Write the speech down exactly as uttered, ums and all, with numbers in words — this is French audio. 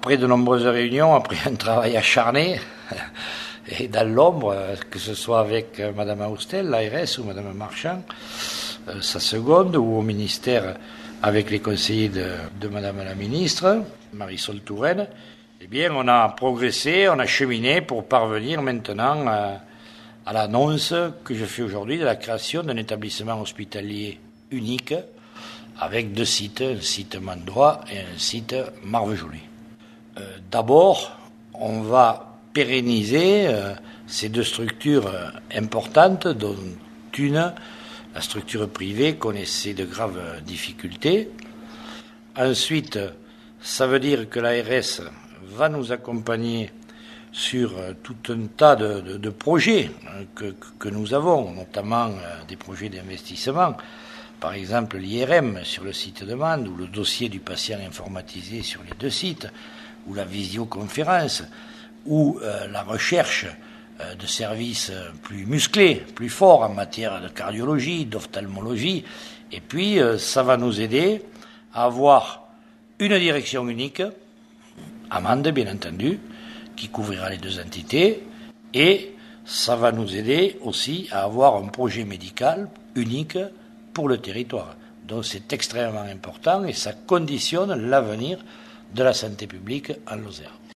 après de nombreuses réunions, après un travail acharné, et dans l'ombre, que ce soit avec Mme Austel, l'A R S, ou Mme Marchand, sa seconde, ou au ministère avec les conseillers de, de Mme la ministre, Marisol Touraine, eh bien, on a progressé, on a cheminé pour parvenir maintenant à, à l'annonce que je fais aujourd'hui de la création d'un établissement hospitalier unique avec deux sites, un site Mandroit et un site Marvejoly. Euh, d'abord, on va pérenniser euh, ces deux structures euh, importantes, dont une, la structure privée, connaissait de graves difficultés. Ensuite, ça veut dire que l'A R S va nous accompagner sur euh, tout un tas de, de, de projets euh, que, que nous avons, notamment euh, des projets d'investissement. Par exemple, l'I R M sur le site de Mende, ou le dossier du patient informatisé sur les deux sites, ou la visioconférence, ou euh, la recherche euh, de services plus musclés, plus forts en matière de cardiologie, d'ophtalmologie. Et puis, euh, ça va nous aider à avoir une direction unique, à Mende, bien entendu, qui couvrira les deux entités, et ça va nous aider aussi à avoir un projet médical unique pour le territoire. Donc c'est extrêmement important et ça conditionne l'avenir de la santé publique en Lozère.